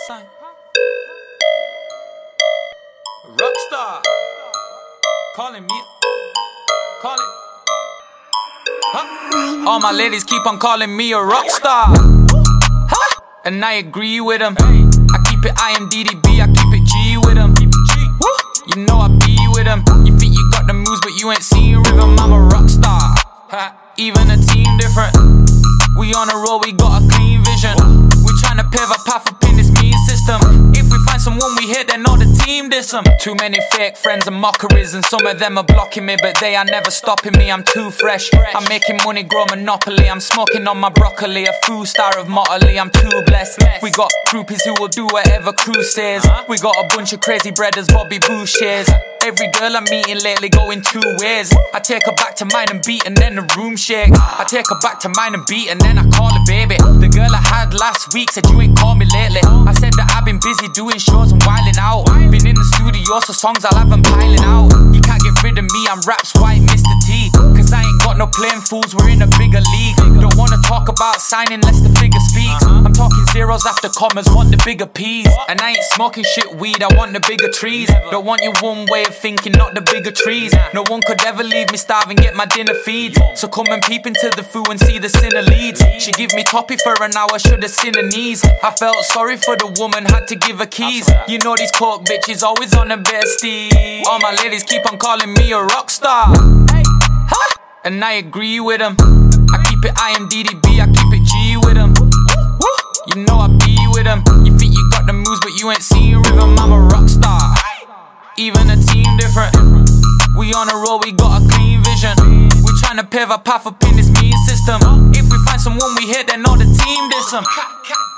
son. Rockstar. Calling me. Call it. Huh? All my ladies keep on calling me a rockstar. Huh? And I agree with them. I keep it IMDDB, I keep it G with them. You know I be with them. You think you got the moves, but you ain't seen rhythm. I'm a rockstar. Even a team different. We on a roll, we got a clean vision. We tryna pivot path up in this mean system. If we find someone we hit, then all the team diss them. Too many fake friends and mockeries, and some of them are blocking me, but they are never stopping me. I'm too fresh. I'm making money grow monopoly. I'm smoking on my broccoli, a food star of Motley. I'm too blessed. We got groupies who will do whatever crew says. We got a bunch of crazy breaders, Bobby Bouchers. Every girl I'm meeting lately going two ways. I take her back to mine and beat, and then the room shakes. I take her back to mine and beat, and then I call her baby. The girl I had last week said you ain't called me lately. I said that I've been busy doing shows and wilding out. Been in the studio, so songs I'll have them piling out. You can't get rid of me, I'm Raps White Mr. T. Cause I ain't got no playing fools, we're in a bigger league. Don't wanna talk about signing unless the figure speaks. I'm talking zeros after commas, want the bigger P's. And I ain't smoking shit weed, I want the bigger trees. Don't want you one way of thinking, not the bigger trees. No one could ever leave me starving, get my dinner feeds. So come and peep into the food and see the sinner leads. She give me toppy for an hour, should've seen her knees. I felt sorry for the woman, had to give her keys. You know these coke bitches always on the bestie. All my ladies keep on calling me a rockstar. And I agree with them. I keep it IMDDB, I keep it G with them. You know I be with them. You think you got the moves, but you ain't seen rhythm. I'm a rockstar. Even a team different. We on a roll, we got a clean vision. We tryna pivot path up in this mean system. If we find someone we hit, then all the team diss them.